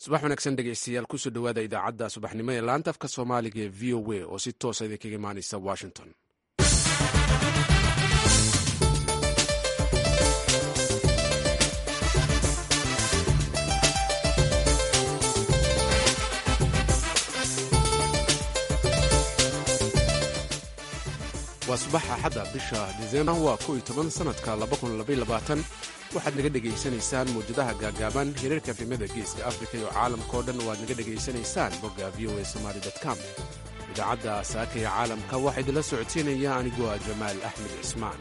subax wanaagsan dhegeystayaal kusoo dhowaada idaacadda subaxnimo ee laanta afka soomaaliga ee v o a oo si toosa idinkaga imaanaysa washington. waa subax axadda bisha disembar waa 11 sanadka 2022 waxaad naga dhegaysanaysaan mawjadaha gaagaaban hirarka efemada geeska afrika iyo caalamka oo dhan waad naga dhegaysanaysaan bogga v o a somali.com. idaacadda saaka ee caalamka waxaa idinla socodsiinaya anigoo ah jamaal axmed cismaan.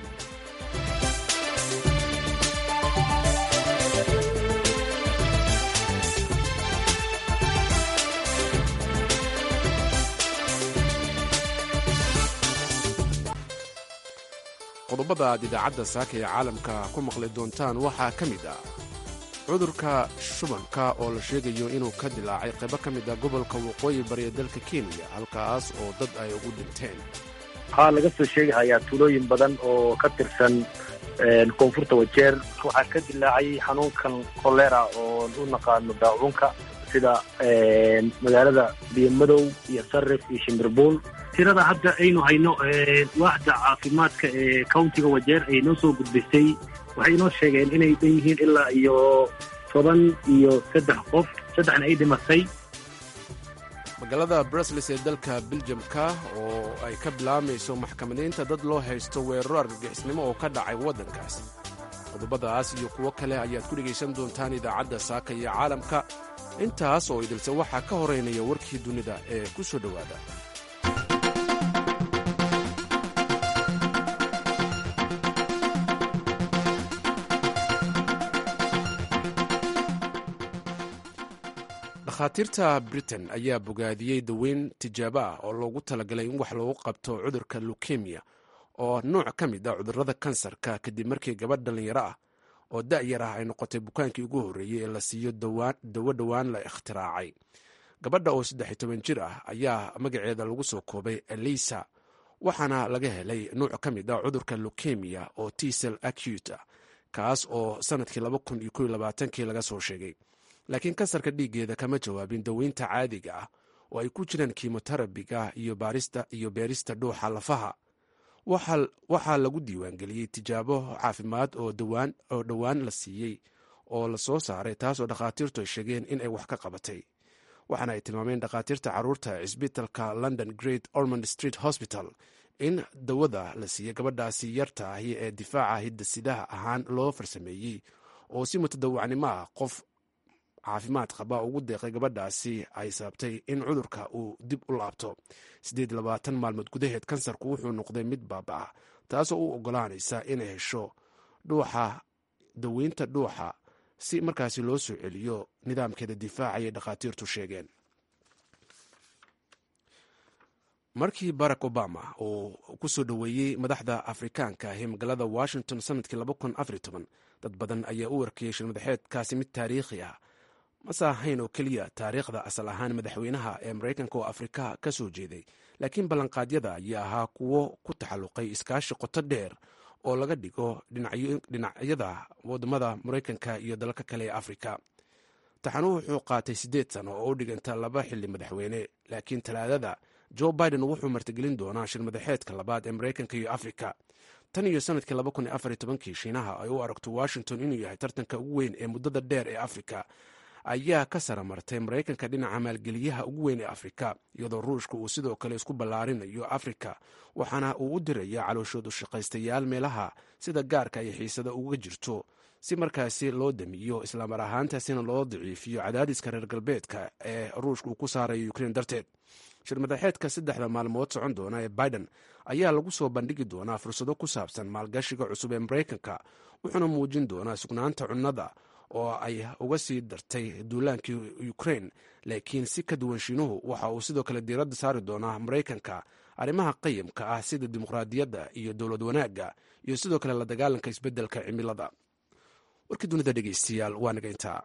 qodobada aad idaacadda saaka ee caalamka ku maqli doontaan waxaa ka mid ah cudurka shubanka oo la sheegayo inuu ka dilaacay qaybo ka mid ah gobolka waqooyi bari ee dalka kenya halkaas oo dad ay ugu dhinteen. waxaa laga soo sheegahayaa tuulooyin badan oo ka tirsan koonfurta wajeer waxaa ka dilaacay xanuunkan kolera oo u naqaano daacunka sida magaalada biyomadow iyo sarif iyo shimbirbuul. tirada hadda aynu hayno waaxda caafimaadka ee countiga wajeer ay noo soo gudbisay waxay inoo sheegeen inay dhan yihiin ilaa iyo 13 qof, 3 ay dhimatay. magaalada brussels ee dalka beljamka oo ay ka bilaamayso maxkamadaynta dad loo haysto weeraro argagixisnimo oo ka dhacay waddankaas. qodobadaas iyo kuwo kale ayaad ku dhegaysan doontaan idaacadda saaka iyo caalamka. intaas oo idilse waxaa ka horeynaya warkii dunida ee ku soo dhowaada. dhakhaatiirta britain ayaa bogaadiyey daweyn tijaabo ah oo loogu talagalay in wax loogu qabto cudurka lukemiya oo nooc ka mid ah cudurrada kansarka kadib markii gabadh dhallinyaro ah oo da'yar ah ay noqotay bukaankii ugu horreeyey ee la siiyo dawo dhowaan la ikhtiraacay. gabadha oo 13 jir ah ayaa magaceeda lagu soo koobay elisa waxaana laga helay nooc ka mid ah cudurka lukemiya oo T-cell acute ah kaas oo sannadkii 2021 laga soo sheegay. laakiin kansarka dhiiggeeda kama jawaabin daweynta caadiga ah oo ay ku jiraan kimoterabiga iyo beerista dhuuxa lafaha. waxaa lagu diiwaangeliyey tijaabo caafimaad oo dhowaan la siiyey oo la soo saaray taas oo dhakhaatiirtu ay sheegeen in ay wax ka qabatay. waxaana ay tilmaameen dhakhaatiirta carruurta cisbitalka london great ormond street hospital in dawada la siiyey gabadhaasi yarta ahi ee difaaca hidda-sidaha ahaan loo farsameeyey oo si mutadawacnimo ah qof caafimaad qaba ugu deeqay gabadhaasi ay sababtay in cudurka uu dib u laabto. 28 maalmood gudaheed kansarku wuxuu noqday mid baaba-ah taasoo u ogolaanaysa inay hesho daweynta dhuuxa si markaasi loo soo celiyo nidaamkeeda difaaca ayay dhakhaatiirtu sheegeen. markii barack obama uu ku soo dhoweeyey madaxda afrikaanka ee magaalada washington sanadkii 2014 dad badan ayaa u warkiyey shirmadaxeedkaasi mid taariikhi ah mase ahayn oo keliya taariikhda asal ahaan madaxweynaha ee maraykanka oo afrika ka soo jeeday, laakiin ballanqaadyada ayaa ahaa kuwo ku taxalluqay iskaashi qoto dheer oo laga dhigo dhinacyada wadamada maraykanka iyo dalalka kale ee afrika. taxanuhu wuxuu qaatay 8 sano oo u dhiganta 2 xilli madaxweyne, laakiin talaadada joe biden wuxuu martigelin doonaa shirmadaxeedka labaad ee maraykanka iyo afrika. tan iyo sanadkii 2014 shiinaha ay u aragto washington inuu yahay tartanka ugu weyn ee muddada dheer ee afrika ayaa ka sara martay maraykanka dhinaca maalgeliyaha ugu weyn ee afrika, iyadoo ruushka uu sidoo kale isku ballaarinayo afrika waxaana uu u diraya calooshoodu shaqaystayaal meelaha sida gaarka ay xiisada uga jirto si markaasi loo damiyo islamar ahaantaasina loo daciifiyo cadaadiska reer galbeedka ee ruushka uu ku saarayo ukrein darteed. shirmadaxeedka 3 maalmood socon doona ee biden ayaa lagu soo bandhigi doonaa fursado ku saabsan maalgashiga cusub ee maraykanka wuxuuna muujin doonaa sugnaanta cunnada oo ay uga sii dartay duulaankii ukrein, laakiin si ka duwan shiinuhu waxa uu sidoo kale diiradda saari doonaa maraykanka arrimaha qayimka ah sida dimuqraadiyadda iyo dowlad wanaagga iyo sidoo kale la dagaalanka isbeddelka cimilada. warkii dunida dhegaystayaal waa naga intaa.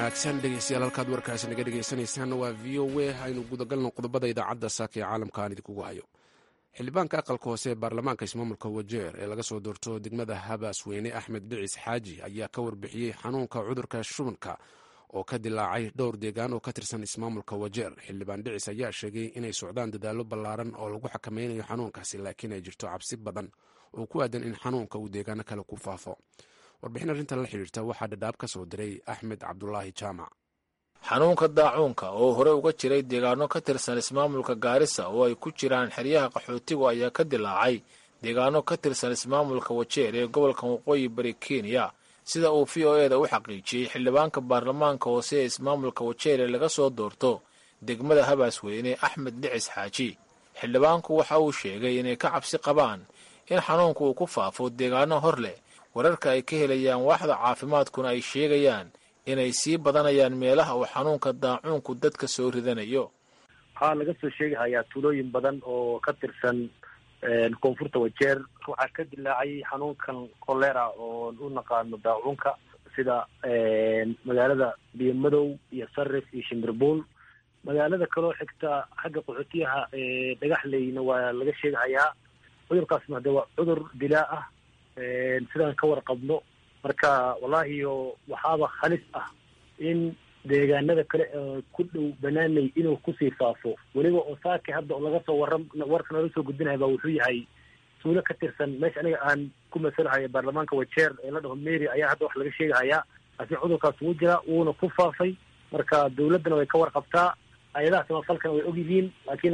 wanaagsan dhegeystayaal, halkaad warkaasi naga dhegeysanaysaanna waa v o a. aynu gudagalno qodobada idaacadda saaka ee caalamka aan idinkugu hayo. xildhibaanka aqalka hoose ee baarlamaanka ismaamulka wajeer ee laga soo doorto degmada habaasweyne axmed dhicis xaaji ayaa ka warbixiyey xanuunka cudurka shubanka oo ka dilaacay dhowr deegaan oo ka tirsan ismaamulka wajeer. xildhibaan dhicis ayaa sheegay inay socdaan dadaallo ballaaran oo lagu xakameynayo xanuunkaasi, laakiin ay jirto cabsi badan oo ku aadan in xanuunka uu deegaano kale ku faafo. warbixin arrintan la xidhiirta waxaa dhadhaab ka soo diray axmed cabdulaahi jaamac. xanuunka daacuunka oo hore uga jiray deegaano ka tirsan ismaamulka gaarisa oo ay ku jiraan xeryaha qaxootigu ayaa ka dilaacay deegaano ka tirsan ismaamulka wajeer ee gobolka waqooyi bari kenya, sida uu v o eda u xaqiijiyey xildhibaanka baarlamaanka hoose ee ismaamulka wajeer ee laga soo doorto degmada habaasweyne axmed dhicis xaaji. xildhibaanku waxa uu sheegay inay ka cabsi qabaan in xanuunku uu ku faafo deegaano hor leh. wararka ay ka helayaan waaxda caafimaadkuna ay sheegayaan inay sii badanayaan meelaha uu xanuunka daacuunku dadka soo ridanayo. waxaa laga soo sheegahayaa tuulooyin badan oo ka tirsan koonfurta wajeer waxaa ka dilaacay xanuunkan kolera oo u naqaano daacuunka, sida magaalada biyomadow iyo sarif iyo shimbirbuul. magaalada kaloo xigta xagga qaxootiyaha dhagaxleyna waa laga sheegahayaa. cudurkaasna hade waa cudur dilaa ah sidaan ka warqabno. marka wallaahi waxaaba halis ah in deegaanada kale ku dhow banaanay inuu kusii faafo. weliba oo saake hadda oo laga soo warka noola soo gudbinaya baa wuxuu yahay tuulo ka tirsan meesha aniga aan ku masalahayo baarlamaanka wajeer ee la dhaho mary ayaa hadda wax laga sheegahayaa. laakiin cudurkaas wuu jiraa wuuna ku faafay. marka dawladdana way ka warqabtaa, hay-adaha samafalkana way ogyihiin, laakiin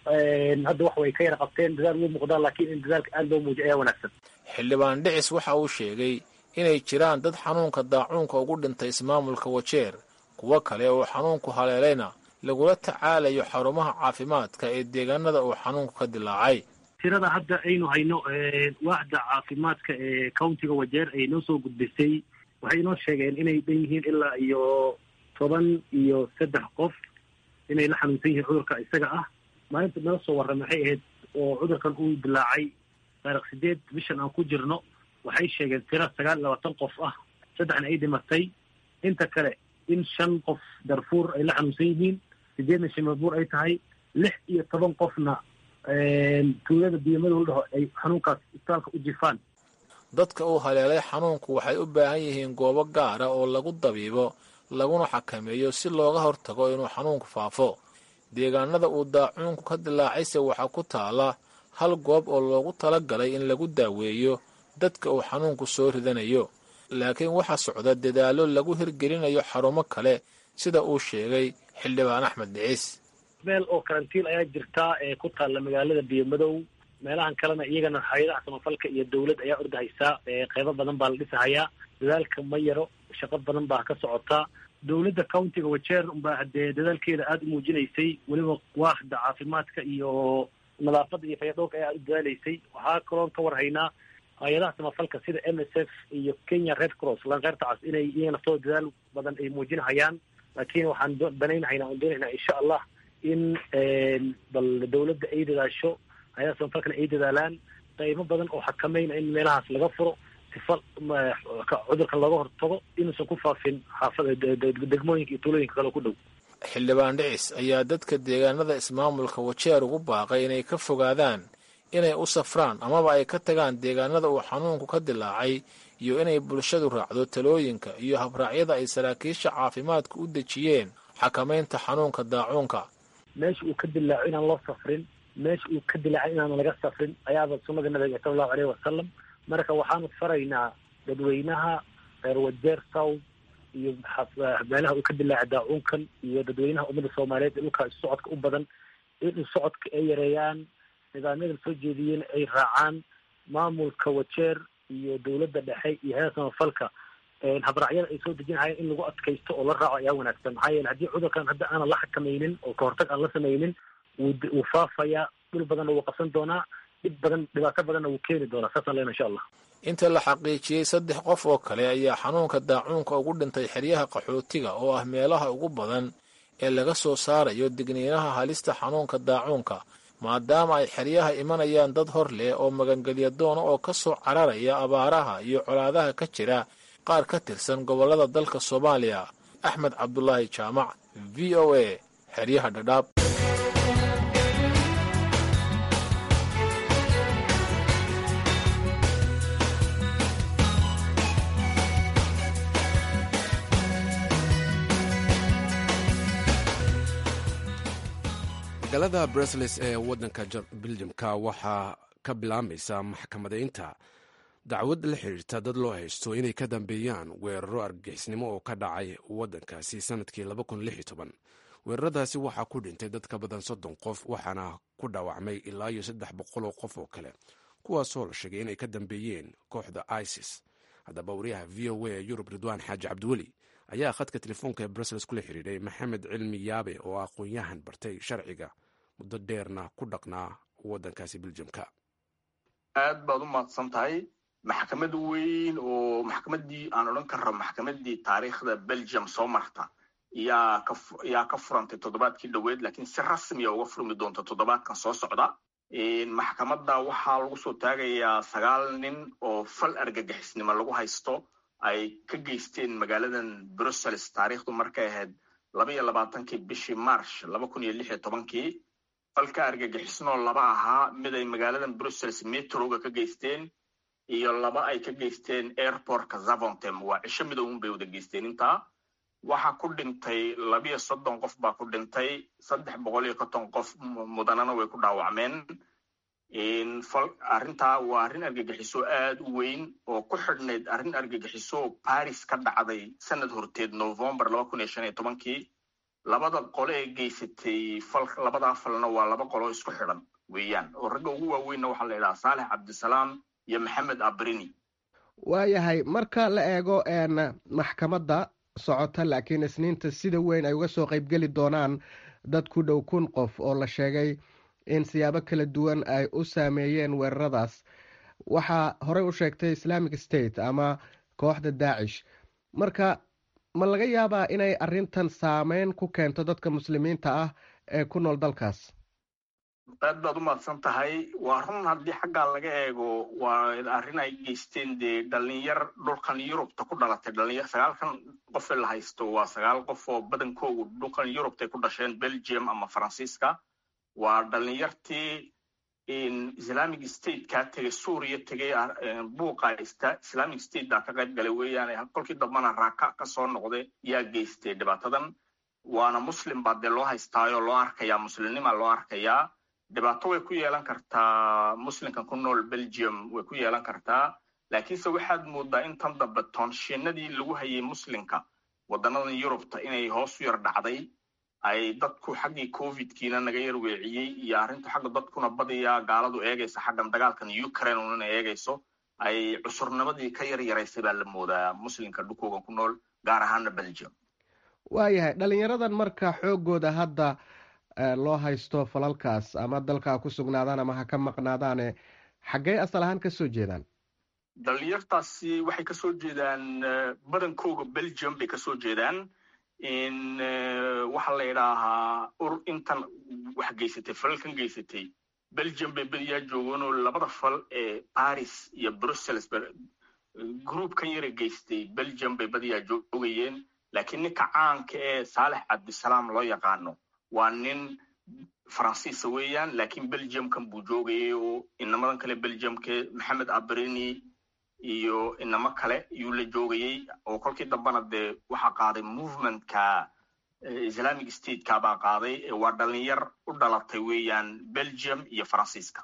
hadda wax way ka yara qabteen, dadaal wuu muuqdaa, laakiin in dadaalka aada loo muujiyo ayaa wanaagsan. xildhibaan dhicis waxa uu sheegay inay jiraan dad xanuunka daacuunka ugu dhintay ismaamulka wajeer, kuwo kale oo xanuunku haleelayna lagula tacaalayo xarumaha caafimaadka ee deegaanada uu xanuunku ka dilaacay. tirada hadda aynu hayno waaxda caafimaadka ee countiga wajeer ay noo soo gudbisay waxay inoo sheegeen inay dhan yihiin ilaa iyo 13 qof inay la xanuunsan yihiin cudurka isaga ah. maalinta nala soo warran waxay ahayd oo cudurkan uu dilaacay taariikh 8 bishan aan ku jirno. waxay sheegeen tira 29 qof ah, 3 ay dhimatay. inta kale in 5 qof darfuur ay la xanuunsan yihiin, 8 shimabuur ay tahay, 16 qofna tuulada biyomadow la dhaho ay xanuunkaas isbitaalka u jifaan. dadka uu haleelay xanuunku waxay u baahan yihiin goobo gaara oo lagu dabiibo laguna xakameeyo si looga hortago inuu xanuunku faafo. deegaanada uu daacuunku ka dilaacayse waxaa ku taala hal goob oo loogu talagalay in lagu daaweeyo dadka uu xanuunku soo ridanayo, laakiin waxaa socda dadaallo lagu hirgelinayo xarumo kale sida uu sheegay xildhibaan axmed dhicis. meel oo karantiil ayaa jirtaa ee ku taalla magaalada biyomadow. meelahan kalena iyagana hay-adaha samafalka iyo dawlad ayaa ordahaysaa. qeybo badan baa la dhisahayaa. dadaalka ma yaro, shaqo badan baa ka socotaa. dawladda countiga wajeer unbaa hadee dadaalkeeda aada u muujinaysay, weliba waaxda caafimaadka iyo nadaafadda iyo fayadhowrka ayaa aada u dadaalaysay. waxaa kaloon ka warhaynaa hay-adaha samafalka sida MSF iyo Kenya Red Cross lanqeyrta cas inay iyagana soo dadaal badan ay muujinahayaan. laakiin waxaan banaynahaynaa oon doonaynaa insha allah in bal dawladda ay dadaasho, hay-adaha samafalkana ay dadaalaan qaybo badan oo xakamayna in meelahaas laga furo sifa cudurkan looga hortago inuusan ku faafin degmooyinka iyo tuulooyinka kale ku dhow. xildhibaan dhicis ayaa dadka deegaanada ismaamulka wajeer ugu baaqay inay ka fogaadaan inay u safraan amaba ay ka tagaan deegaanada uu xanuunku ka dilaacay iyo inay bulshadu raacdo talooyinka iyo habraacyada ay saraakiisha caafimaadku u dejiyeen xakamaynta xanuunka daacuunka. meesha uu ka dilaaco inaan loo safrin, meesha uu ka dilaacay inaan laga safrin ayaaba sunnada nabiga sallallahu alayhi wasallam. marka waxaanu faraynaa dadweynaha reer wajeer south iyo meelaha uu ka dilaacay daacuunkan iyo dadweynaha ummadda soomaaliyeed ee dhulkaa isu socodka u badan in socodka ay yareeyaan, nidaamyada soo jeediyeen ay raacaan. maamulka wajeer iyo dawladda dhexe iyo hay-adaha samafalka habraacyada ay soo dejinahayeen in lagu adkaysto oo la raaco ayaa wanaagsan. maxaa yeele haddii cudurkan hadda aanan la xakamaynin oo kahortag aan la samaynin wuu faafayaa, dhul badanna wuu qabsan doonaa, dhibaato badanna wuu keeni doonaa. saasaan leena insha allah. inta la xaqiijiyey 3 qof oo kale ayaa xanuunka daacuunka ugu dhintay xeryaha qaxootiga oo ah meelaha ugu badan ee laga soo saarayo digniinaha halista xanuunka daacuunka, maadaama ay xeryaha imanayaan dad hor leh oo magangelya doona oo ka soo cararaya abaaraha iyo colaadaha ka jira qaar ka tirsan gobollada dalka Soomaaliya. axmed cabdulaahi jaamac v o a xeryaha dhadhaab. magaalada brussels ee waddanka beljamka waxaa ka bilaamaysa maxkamadaynta dacwad la xidhiirta dad loo haysto inay ka dambeeyaan weeraro argagixisnimo oo ka dhacay waddankaasi sanadkii weeraradaasi waxaa ku dhintay dad ka badan 30 qof waxaana ku dhaawacmay ilaa iyo 300 oo qof oo kale kuwaasoo la sheegay inay ka dambeeyeen kooxda isis. haddaba wariyaha v o a yurub ridwaan xaaji cabdiweli ayaa khadka telefoonka ee brussels kula xidhiidhay maxamed cilmi yaabe oo aqoon-yahan bartay sharciga muddo dheerna ku dhaqnaa waddankaasi beljamka. aad baad u mahadsan tahay. maxkamad weyn oo maxkamaddii aan odhan karro maxkamaddii taariikhda belgium soo marta yaa ka furantay toddobaadkii dhoweed, laakiin si rasmiya uga furmi doonta toddobaadkan soo socda. maxkamadda waxaa lagu soo taagayaa 9 nin oo fal argagixisnimo lagu haysto ay ka geysteen magaaladan brussels taariikhdu markay ahayd 22 bishii march 2016. falka argagixisnoo 2 ahaa mid ay magaaladan brussels metroga ka geysteen iyo 2 ay ka geysteen airportka Zaventem. waa cisho midowun bay wada geysteen. intaa waxaa ku dhintay 32 qof baa ku dhintay, 350 qof mudanana way ku dhaawacmeen. arrintaa waa arrin argagixiso aad u weyn oo ku xidhnayd arrin argagixiso Paris ka dhacday sanad horteed November 2015. labada qole ee geysatay labadaa falna waa 2 qolo isku xidhan weeyaan oo ragga ugu waaweynna waxaa la yidhaha Saalex Cabdisalaam iyo Maxamed Abrini. waayahay marka la eego maxkamadda socota laakiin isniinta sida weyn ay uga soo qaybgeli doonaan dad ku dhow 1,000 qof oo la sheegay in siyaabo kala duwan ay u saameeyeen weeraradaas. waxaa horey u sheegtay Islamic State ama kooxda Daacish. marka ma laga yaabaa inay arrintan saameyn ku keento dadka muslimiinta ah ee ku nool dalkaas? aad baad u mahadsan tahay. waa run haddii xaggaa laga eego waa arrin ay geysteen dee dhalinyar dhulkan Yurubta ku dhalatay. 9 qof la haysto waa 9 qof oo badankoodu dhulkan Yurubta ku dhasheen Belgium ama Faransiiska. waa dhalinyartii Islamic State ka tagay Suuriya tagay buuqa Islamic State ka qayb galay weeyaan. kolkii dambana Raqqa ka soo noqday yaa geystay dhibaatadan. waana muslim baa dee loo haystaayo loo arkayaa muslimnima loo arkayaa. dhibaato way ku yeelan kartaa muslimkan ku nool Belgium way ku yeelan kartaa, laakiinse waxaad moodaa in tan dambe toonshinadii lagu hayay muslimka wadanadan Yurubta inay hoos u yar dhacday. ay dadku xaggii COVID-kiina naga yar weeciyey iyo arrinta xagga dadkuna badiyaa gaaladu eegaysa xaggan dagaalkan Ukraine una eegayso ay cusurnimadii ka yar yaraysay baa la moodaa muslimka dhulkooda ku nool gaar ahaan Belgium. waayahay dhalinyaradan marka xoogooda hadda loo haysto falalkaas ama dalka ku sugnaadaan ama ha ka maqnaadaane xaggee asal ahaan ka soo jeedaan? dhalinyartaasi waxay ka soo jeedaan badankooga Belgium bay ka soo jeedaan. waxaa la yidhaahaa intan wax geysatay falalkan geysatay Belgium bay badiyaa jooganoo 2 fal ee Paris iyo Brussels groupkan yara geystay Belgium bay badiyaa joogayeen. laakiin ninka caanka ee Saalex Cabdisalaam loo yaqaano waa nin Faransiis weeyaan, laakiin Belgium-kan buu joogayay oo inamadan kale Belgium-ke Maxamed Abrini iyo inama kale yuu la joogayay oo kolkii dambana dee waxaa qaaday movementka Islamic State-ka baa qaaday. waa dhalinyar u dhalatay weeyaan Belgium iyo Faransiiska.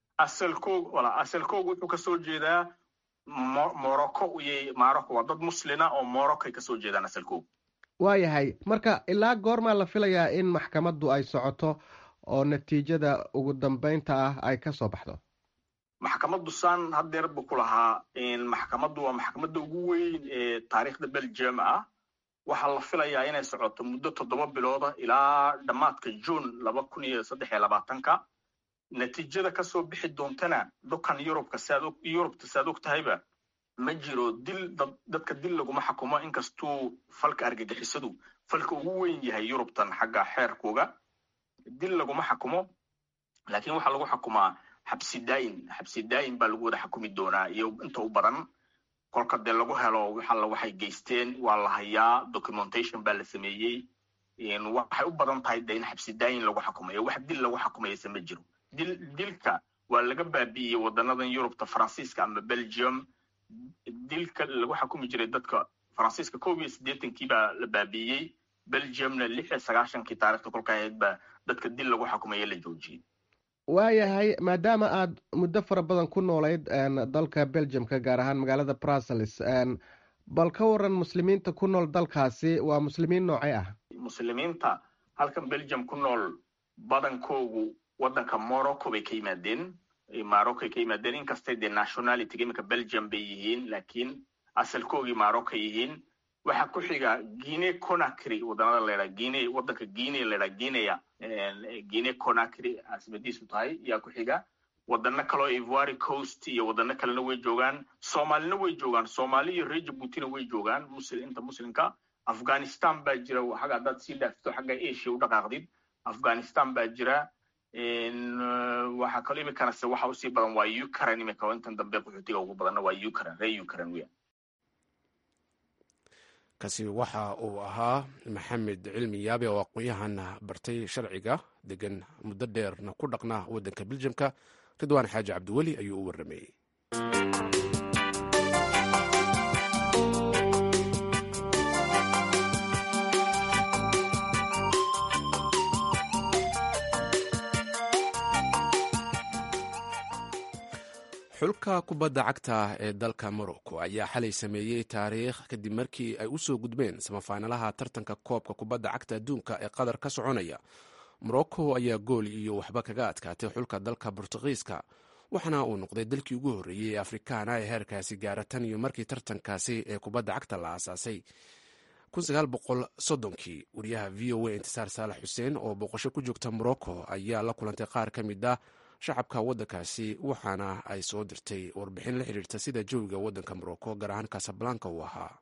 asalkoogu wuxuu ka soo jeedaa Morocco waa dad muslina oo Morocco ay ka soo jeedaan asalkoogu. waayahay marka ilaa goormaa la filayaa in maxkamaddu ay socoto oo natiijada ugu dambeynta ah ay ka soo baxdo? maxkamaddu saan haddeer buu ku lahaa maxkamaddu waa maxkamadda ugu weyn ee taariikhda Belgium ah. waxaa la filayaa inay socoto muddo 7 bilooda ilaa dhammaadka June 2023. natiijada ka soo bixi doontana dhulkan Yurubta saad og tahayba ma jiro dadka dil laguma xukumo inkastuu falka argagixisadu falka ugu weyn yahay Yurubtan xagga xeerkooga. dil laguma xukumo laakiin waxaa lagu xukumaa xabsi daa'im baa lagu wada xukumi doonaa iyo inta u badan. kolka dee lagu helo waxay geysteen waa la hayaa, documentation baa la sameeyey. Waxay u badan tahay dee in xabsi daayin lagu xukumayo, wax dil lagu xukumaysa ma jiro. Dilka waa laga baabi'iyey wadanadan Yurubta, Faransiiska ama Belgium. Dilka lagu xukumi jiray dadka Faransiiska 1980 baa la baabi'iyey, Belgiumna 1990 taariikhda kolka ahayd baa dadka dil lagu xukumayo la joojiyey. waayahay, maadaama aad muddo fara badan ku noolayd dalka Belgiumka, gaar ahaan magaalada Brussels, bal ka waran muslimiinta ku nool dalkaasi, waa muslimiin noocay ah? Muslimiinta halkan Belgium ku nool badankoogu wadanka Morocco bay ka yimaadeen, inkastay dee nationality imika Belgium bay yihiin, laakiin asalkoogii Morocco yihiin. waxa ku xiga Guinea Conakry, wadanada leeyahay Guinea, wadanka Guinea leeyahay Guinea Conakry asmadiisu tahay yaa ku xiga. wadana kale Ivory Coast iyo wadana kalena way joogaan, Soomaalina way joogaan, Soomaali iyo reer Djibouti way joogaan, muslimka. Afghanistan baa jira, waxa dad si dhaafto xagga Asia u dhaqaaqdid, Afghanistan baa jira. waxa kale imika waxa u sii badan waa Ukraine, imika intan dambe qaxootiga ugu badan waa Ukraine, reer Ukraine weey. kaasi waxa uu ahaa Maxamed Cilmi Yaabe oo aqoon-yahan bartay sharciga, degan muddo dheerna ku dhaqnaa waddanka Belgiumka. Ridwaan Xaaji Cabdiweli ayuu u warramayey. xulka kubadda cagta ee dalka Morocco ayaa xalay sameeyey taariikh kadib markii ay u soo gudbeen samafaynalaha tartanka koobka kubadda cagta adduunka ee Qatar ka soconaya. Morocco ayaa gool iyo waxba kaga adkaatay xulka dalka Boortaqiiska, waxaana uu noqday dalkii ugu horreeyey ee Afrikaana ee heerkaasi gaara tan iyo markii tartankaasi ee kubadda cagta la aasaasay 1930kii. wariyaha VOA Intisaar Saalax Xuseen oo booqasho ku joogta Morocco ayaa la kulantay qaar ka mid ah shacabka waddankaasi, waxaana ay soo dirtay warbixin la xidhiirta sida jawiga waddanka Morocco gaar ahaan Casablanca uu ahaa.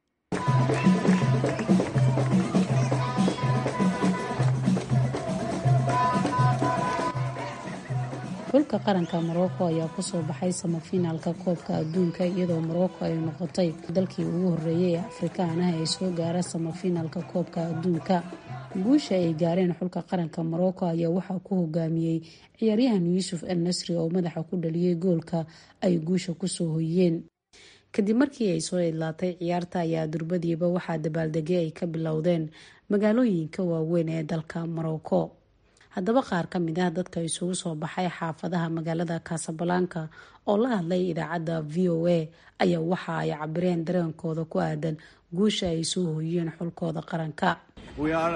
xulka qaranka Morocco ayaa ku soo baxay samafinaalka koobka adduunka, iyadoo Morocco ay noqotay dalkii ugu horreeyay ee Afrikaanaha ee soo gaara samafinaalka koobka adduunka. guusha ay gaareen xulka qaranka Morocco ayaa waxaa ku hogaamiyey ciyaaryahan Yuusuf El Nasri oo madaxa ku dhaliyay goolka ay guusha ku soo hoyeen. kadib markii ay soo idlaatay ciyaarta ayaa durbadiiba waxaa dabaaldegay ay ka bilowdeen magaalooyinka waaweyn ee dalka Morocco. haddaba qaar ka mid ah dadka isugu soo baxay xaafadaha magaalada Casablanca oo la hadlay idaacadda VOA ayaa waxa ay cabireen dareenkooda ku aadan guusha ay soo hoyeen xulkooda qaranka. We are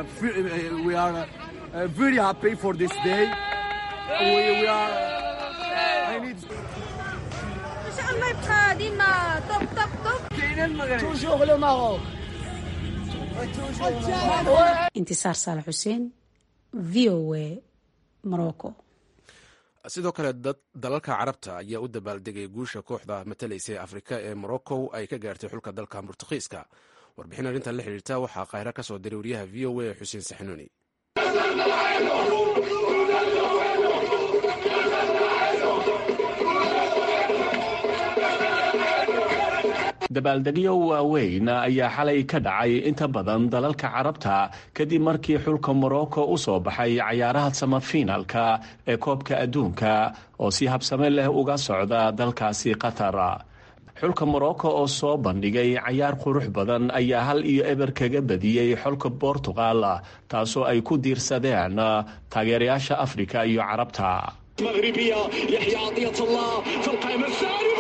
very happy for this day. We are I need inshallah يبقى ديما طب toujours le Maroc. Intisaar Saalax Xuseen, VOA, Morocco. sidoo kale dalalka carabta ayaa u dabaaldegay guusha kooxda matalaysa Afrika ee Morocco ay ka gaartay xulka dalka Boortaqiiska. warbixin arrintan la xiriirta waxaa Qaahira ka soo diray wariyaha VOA Xuseen Saxnuuni. dabaaldegyo waaweyn ayaa xalay ka dhacay inta badan dalalka carabta kadib markii xulka Morocco u soo baxay cayaaraha samafinaalka ee koobka adduunka oo si habsame leh uga socda dalkaasi Qatar. xulka Morocco oo soo bandhigay cayaar qurux badan ayaa 1-0 kaga badiyey xulka Portugal, taasoo ay ku diirsadeen taageerayaasha Afrika iyo Carabta. مغربية يحيى عطية الله في القائمة الثانية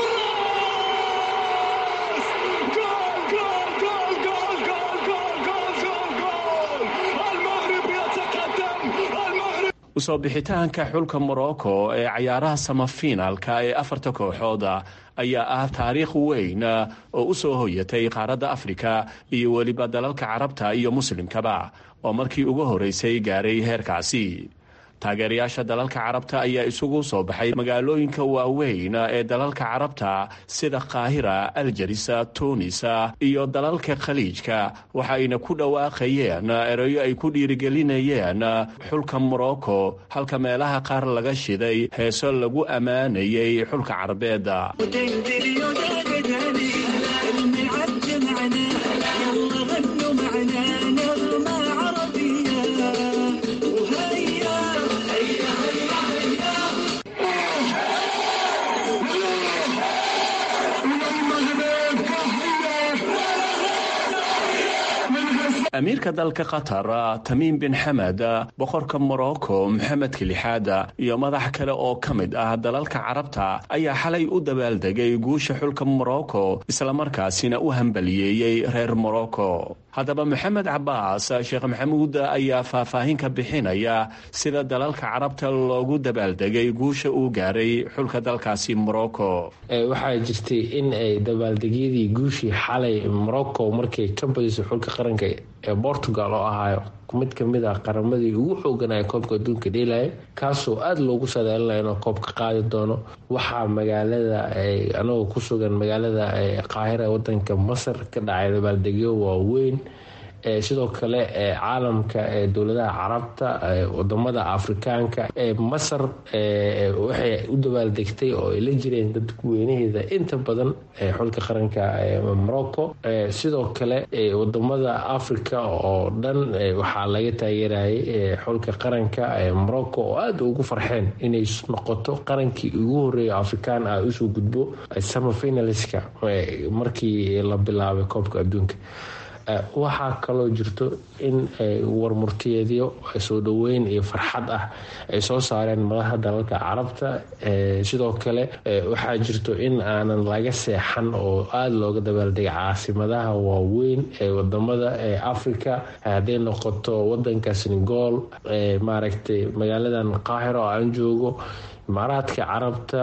usoo bixitaanka xulka Morocco ee cayaaraha samafinaalka ee 4 kooxooda ayaa ah taariikh weyn oo u soo hoyatay qaaradda Afrika iyo weliba dalalka Carabta iyo Muslimkaba oo markii ugu horeysay gaaray heerkaasi. taageerayaasha dalalka Carabta ayaa isugu soo baxay magaalooyinka waaweyn ee dalalka Carabta sida Qaahira, Algiers, Tunis iyo dalalka Khaliijka, waxayna ku dhawaaqayeen erayo ay ku dhiirigelinayeen xulka Morocco, halka meelaha qaar laga shiday heeso lagu amaanayay xulka Carbeed. amiirka dalka qatar tamiim bin xamed boqorka morocco maxamedka lixaad iyo madax kale oo ka mid ah dalalka carabta ayaa xalay u dabaaldegay guusha xulka morocco islamarkaasina u hambaliyeeyey reer morocco haddaba maxamed cabaas sheekh maxamuud ayaa faahfaahin ka bixinaya sida dalalka carabta loogu dabaaldegay guusha uu gaaray xulka dalkaasi morocco. waxaa jirtay in ay dabaaldegyadii guushii xalay morocco markay ka badiso xulka qaranka ee Portugal oo ahaayo mid ka mid ah qaramadii ugu xooganaya koobka adduunka dheelaya kaasoo aada loogu sadaalinayo inuu koobka qaadi doono. waxaa magaalada anagoo ku sugan magaalada qaahira wadanka Masar ka dhacay dabaaldegyo waaweyn. sidoo kale caalamka dowladaha carabta wadamada afrikaanka Masar waxay u dabaaldegtay oo ay la jireen dadku weynaheeda inta badan xulka qaranka Morocco. sidoo kale wadamada Afrika oo dhan waxaa laga taageerayay xulka qaranka Morocco oo aada ugu farxeen inay noqoto qarankii ugu horeeya afrikaan ah usoo gudbo semifinaliska markii la bilaabay koobka adduunka. waxaa kaloo jirto in warmurtiyeedyo soo dhaweyn iyo farxad ah ay soo saareen madaxa dalalka carabta. sidoo kale waxaa jirto in aanan laga seexan oo aada looga dabaaldegay caasimadaha waaweyn ee wadamada Africa hadday noqoto wadanka Senegal maaragtay magaaladan qaahira oo aan joogo, imaaraadka carabta,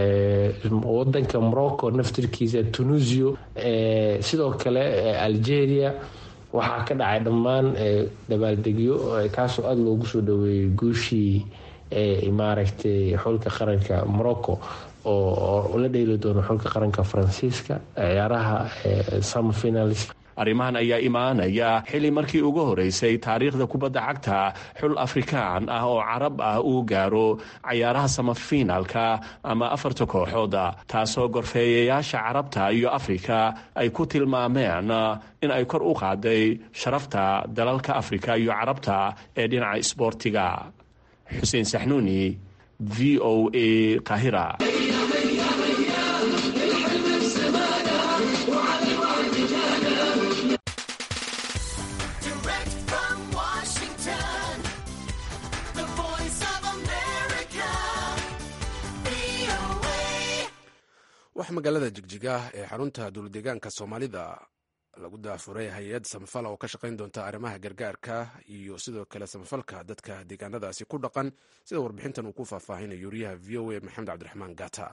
wadanka Morocco naftirkiisa, Tunisia, sidoo kale Algeria. waxaa ka dhacay dhammaan dabaaldegyo kaasoo aada loogu soo dhaweeyey guushii maaragtay xulka qaranka Morocco oo la dheeli doono xulka qaranka Faransiiska ciyaaraha semifinals. arrimahan ayaa imaanaya xili markii ugu horeysay taariikhda kubadda cagta xul afrikaan ah oo carab ah uu gaaro cayaaraha semifinalka ama 4 kooxood taasoo gorfeeyayaasha carabta iyo Afrika ay ku tilmaameen in ay kor u qaaday sharafta dalalka Afrika iyo carabta ee dhinaca isboortiga. Xuseen Saxnuuni, VOA, Qaahira. wax magaalada jigjiga ee xarunta dowladdeegaanka soomaalida lagu daafuray hay-ad samafal oo ka shaqayn doonta arrimaha gargaarka iyo sidoo kale samafalka dadka deegaanadaasi ku dhaqan sida warbixintan uu ku faahfaahinayo wariyaha v o a maxamed cabdiraxmaan gata.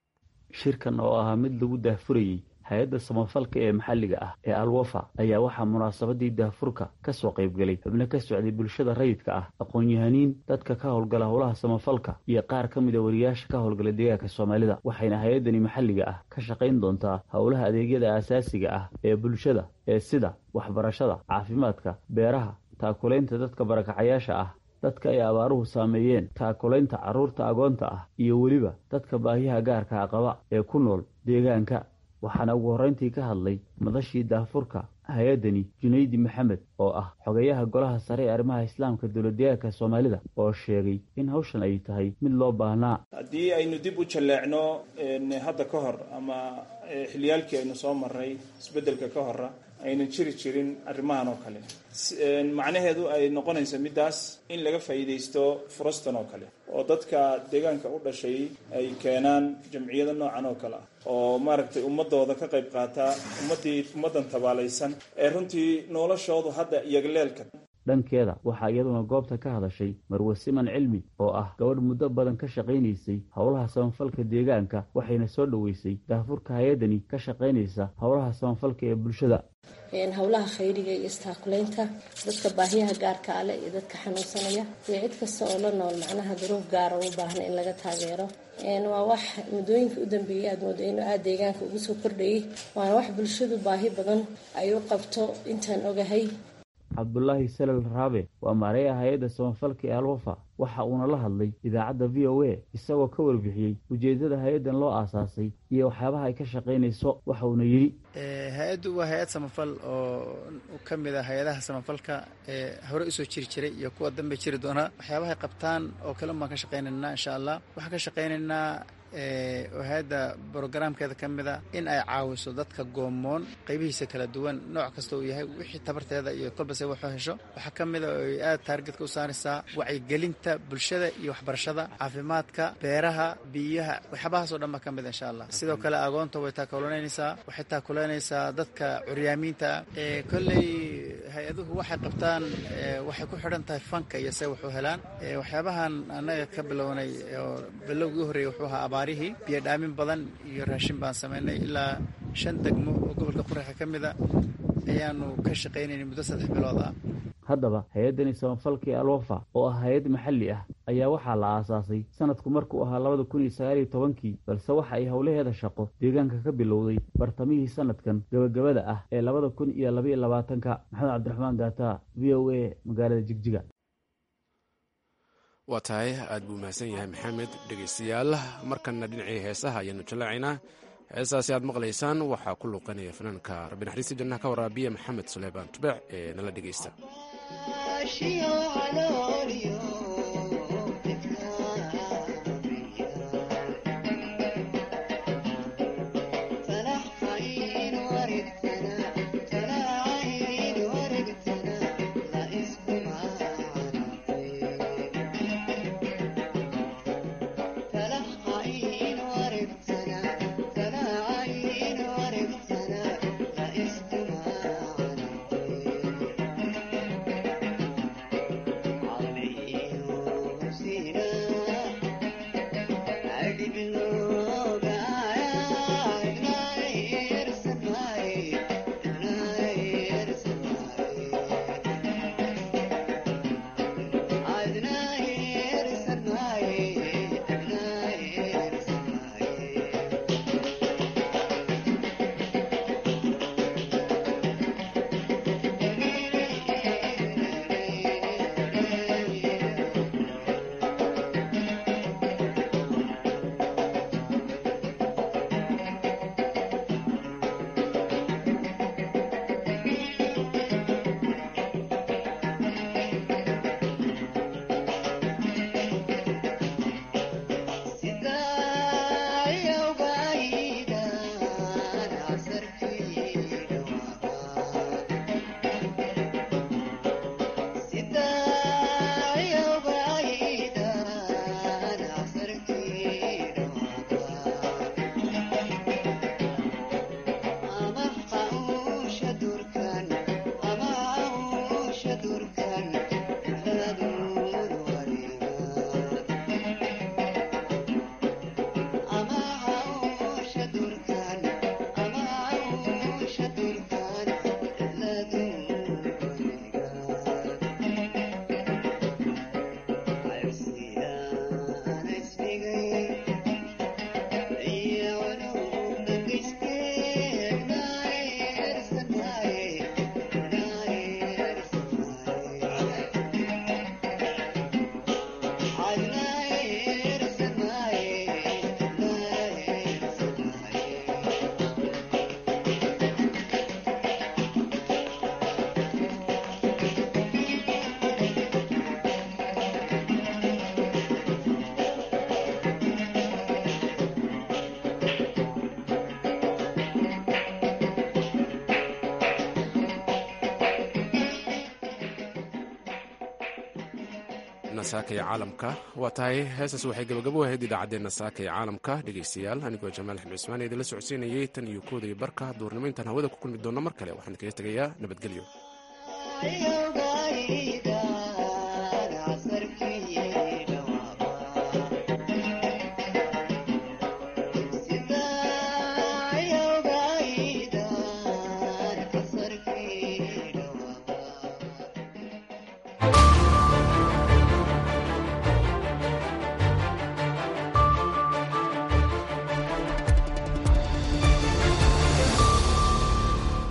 shirkan oo ahaa mid lagu daafurayey hay-adda samafalka ee maxalliga ah ee alwafa ayaa waxaa munaasabadii daafurka ka soo qaybgelay xubno ka socday bulshada rayidka ah, aqoon-yahaniin, dadka ka howlgala howlaha samafalka iyo qaar ka mida wariyaasha ka howlgala deegaanka soomaalida. waxayna hay-addani maxalliga ah ka shaqayn doontaa howlaha adeegyada aasaasiga ah ee bulshada ee sida waxbarashada, caafimaadka, beeraha, taakulaynta dadka barakacayaasha ah, dadka ay abaaruhu saameeyeen, taakulaynta carruurta agoonta ah iyo weliba dadka baahiyaha gaarka qaba ee ku nool deegaanka. waxaana ugu horrayntii ka hadlay madashii daafurka hay-addani Junaydi Maxamed oo ah xogayaha golaha sare ee arrimaha islaamka dowladdeegaanka soomaalida oo sheegay in hawshan ay tahay mid loo baahnaa. haddii aynu dib u jalleecno hadda ka hor ama xiliyaalkii aynu soo marray isbeddelka ka hora aynan jiri jirin arrimahan oo kale, macnaheedu ay noqonaysa middaas in laga faa'iidaysto furastan oo kale oo dadka deegaanka u dhashay ay keenaan jamciyada noocan oo kale ah oo maaragtay ummadooda ka qayb qaata ummaddan tabaalaysan ee runtii noloshoodu hadda iyagleelka. dhankeeda waxaa iyaduna goobta ka hadashay Marwe Siman Cilmi oo ah gabadh muddo badan ka shaqaynaysay howlaha samafalka deegaanka, waxayna soo dhaweysay daafurka hay-addani ka shaqaynaysa howlaha samafalka ee bulshada. howlaha khayriga iyo istaakulaynta dadka baahiyaha gaarka ale iyo dadka xanuunsanaya iyo cid kasta oo la nool macnaha duruuf gaara u baahan in laga taageero. waa wax muddooyinka u dambeeyay aad moodo inuu aada deegaanka ugu soo kordhayay, waana wax bulshadu baahi badan ay u qabto intaan ogahay. cabdulaahi salal raabe waa maareeyaha hay-adda samafalka ee alwafa, waxa uuna la hadlay idaacadda v o a isagoo ka warbixiyey ujeedada hay-addan loo aasaasay iyo waxyaabaha ay ka shaqaynayso. waxa uuna yidhi hay-addu waa hay-ad samafal oo ka mid ah hay-adaha samafalka ee hore usoo jiri jiray iyo kuwa dambe jiri doonaa. waxyaabahay qabtaan oo kale baan ka shaqaynaynaa insha allah. waxaan ka shaqaynaynaa oo hay-adda brogaraamkeeda ka mid a in ay caawiso dadka goomoon qaybihiisa kala duwan nooc kasta uu yahay wixii tabarteeda iyo kolbase waxuu hesho waxaa ka mid a oo ay aad taargetka u saaraysaa wacyigelinta bulshada iyo waxbarashada caafimaadka beeraha biyaha waxyaabahaasoo dhan baa ka mid insha allah sidoo kale agoonta way taakulanaysaa waxay taakulanaysaa dadka curyaamiinta kolley hay-aduhu waxay qabtaan waxay ku xidhan tahay fanka iyo se waxu helaan waxyaabahan annaga ka bilownay oo bilowgii u horreeyey wuxuu ahaa abaarihii biyo dhaamin badan iyo raashin baan samaynay ilaa 5 degmo oo gobolka Quraxe ka mid a ayaanu ka shaqaynaynay muddo 3 bilood ah haddaba hay-addani samafalka ee alwafa oo ah hay-ad maxalli ah ayaa waxaa la aasaasay sanadku markuu ahaa 2019 balse waxa ay howlaheeda shaqo deegaanka ka bilowday bartamihii sanadkan gabagabada ah ee 2022 maxamed cabdiraxmaan gaata v o a magaalada Jigjiga waa tahay aad buu mahadsan yahay maxamed dhegaystayaal markana dhinacii heesaha ayaanu jallaacaynaa heesaasi aad maqlaysaan waxaa ku luuqanaya fanaanka rabbi naxariista jannaha ka waraabiya maxamed suleymaan tubeec ee nala dhegaysta nasaaka ee caalamka waa tahay heesaas waxay gabagabo ahayd idaacaddeenna saaka ee caalamka dhegaystayaal anigoo jamaal axmed cusmaan ee idinla socodsiinayay tan iyo kooda iyo barka duurnimo intaan hawada ku kulmi doonno mar kale waxaan kaga tegayaa nabadgelyo